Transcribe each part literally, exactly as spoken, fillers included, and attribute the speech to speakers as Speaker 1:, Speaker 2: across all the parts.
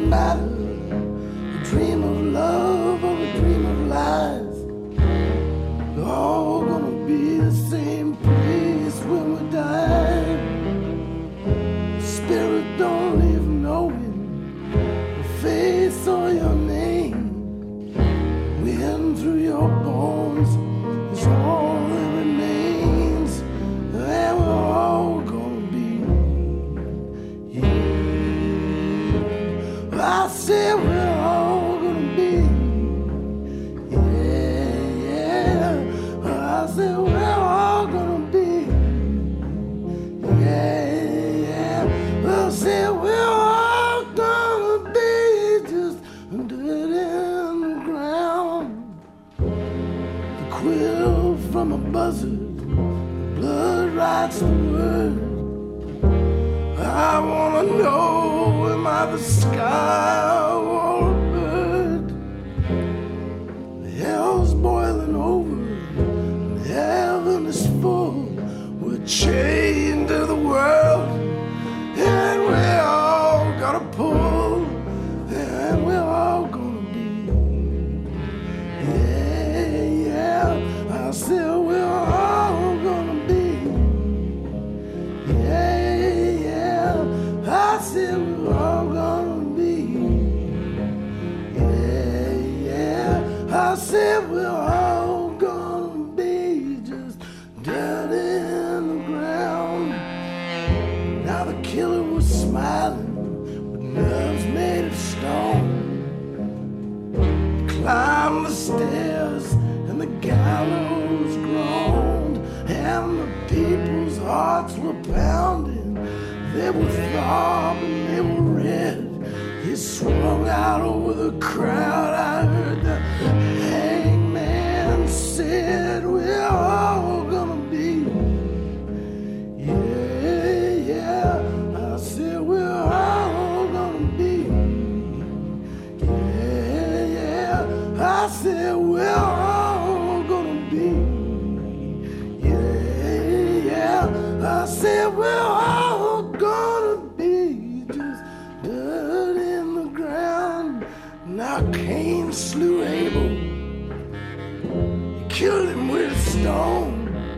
Speaker 1: matter, a dream of love or a dream of lies. We're all gonna be the same place when we die. Spirit don't leave knowing your face or your name. Wind through your bones is all that remains, and we're all gonna be here. I say we're all gonna be, yeah, yeah. I say we're all gonna be, yeah, yeah. I say we're all gonna be just dead in the ground. The quill from a buzzard, blood writes the word. I wanna know, am I the sky or a bird? Hell's boiling over, and heaven is full. We're chained to the world, and we all gotta pull, and we're all gonna be, yeah, yeah. I said we're all gonna be, yeah, yeah. I said we're all gonna be, yeah, yeah. I said we're all gonna be just dead in the ground. Now the killer was smiling with nerves made of stone. He climbed the stairs and the gallows groaned, and the people's hearts were pounding. They were throbbing, they were red. He swung out over the crowd. I heard the hangman said, we're all gonna be, yeah, yeah. I said we're all gonna be, yeah, yeah. I said we're all gonna be, yeah, yeah. I said we're all gonna be just dirt in the ground. Now Cain slew Abel, he killed him with a stone.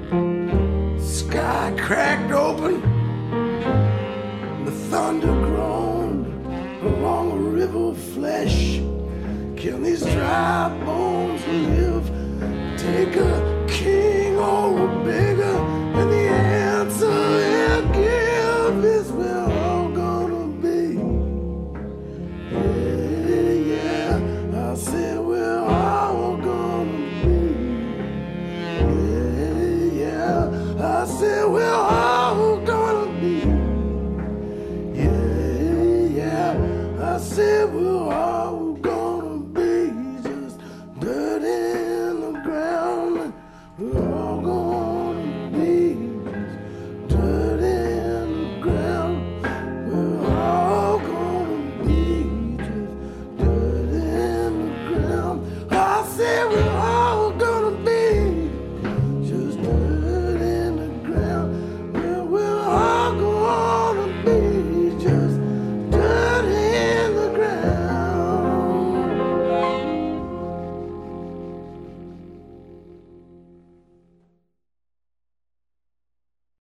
Speaker 1: Sky cracked open, the thunder groaned along a river of flesh. Can these dry bones live? Take a